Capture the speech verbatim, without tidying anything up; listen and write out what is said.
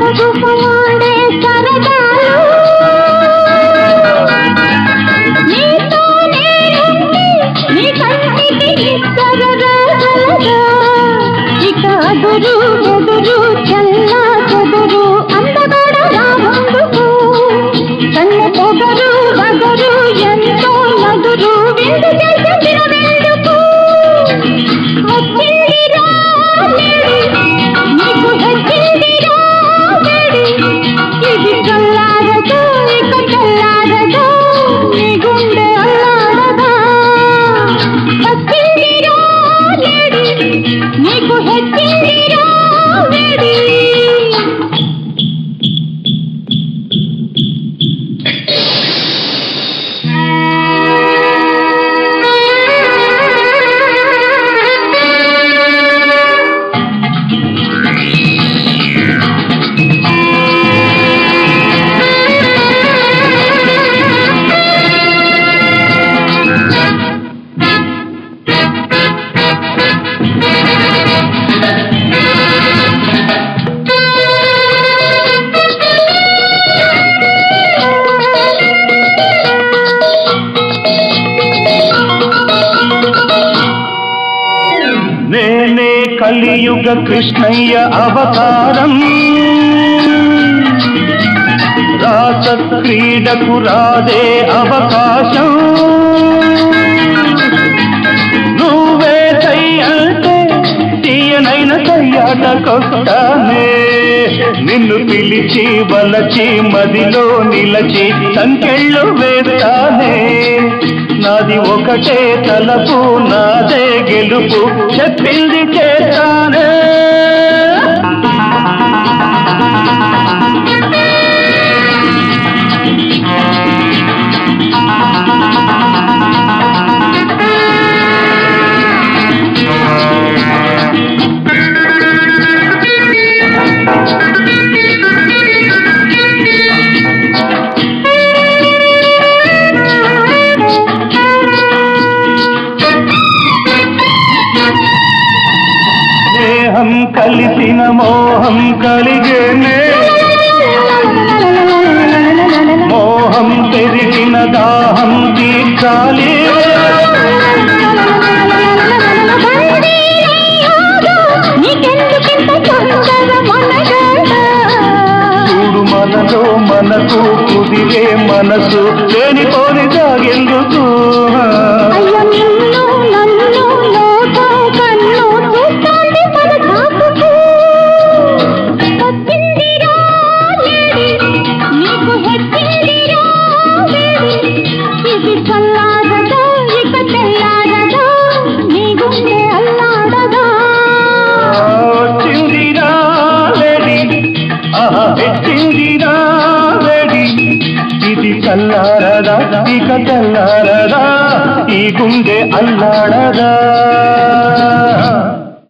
సొగసులాడే సరదాలు నీతో నేనుండి నీ కంటికి ఇస్తరదా ఇక అదురు ఎదురు చల్లా చెదురు అందగడ రాముందుకు కన్నె పొగరు వగరు ఎంతో నదురు విందు చేసి తినవెందుకు వచ్చిందిరా నీకు వచ్చిందిరా ఇది చల్లారదు ఇక చల్లారదు నీ గుండె అల్లాడదా వచ్చిందిరా నీకు వచ్చిందిరా వేడి నేనే కలియుగ కృష్ణయ్య అవతారం రాస క్రీడకు రాదే అవకాశం నువ్వే సై అంటే తీయనైన సయ్యాటకొస్తానే నిన్ను పిలిచి వలచి మదిలో నిలచి సంకెళ్ళు వేస్తానే నాది ఒకటే తలపు నాదే గెలుపు చెప్పింది చేస్తానే స్నేహం కలిసిన మోహం కలిగేనే మోహం పెరిగిన దాహం తీర్చాలి చూడు మనలో మనకు కుదిరే మనసు లేని పోని సాగెందుకు ఇది చల్లారదా ఇక తెల్లారదా నీ గుండె అల్లాడదా వచ్చిందిరా వేడి ఆహా పెట్టిందిరా వేడి ఇది చల్లారదా ఇక తెల్లారదా ఈ గుండె అల్లాడదా